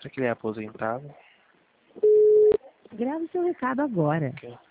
que ele é aposentado. Grave seu recado agora. Ok.